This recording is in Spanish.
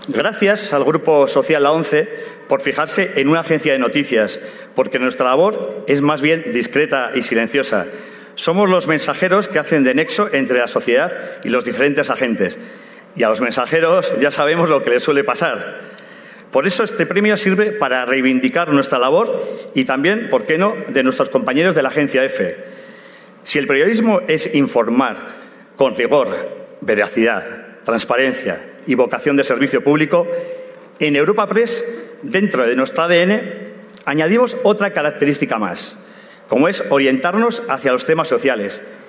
Gracias al Grupo Social La ONCE por fijarse en una agencia de noticias, porque nuestra labor es más bien discreta y silenciosa. Somos los mensajeros que hacen de nexo entre la sociedad y los diferentes agentes. Y a los mensajeros ya sabemos lo que les suele pasar. Por eso este premio sirve para reivindicar nuestra labor y también, ¿por qué no?, de nuestros compañeros de la Agencia EFE. Si el periodismo es informar con rigor, veracidad, transparencia y vocación de servicio público, en Europa Press, dentro de nuestro ADN, añadimos otra característica más, como es orientarnos hacia los temas sociales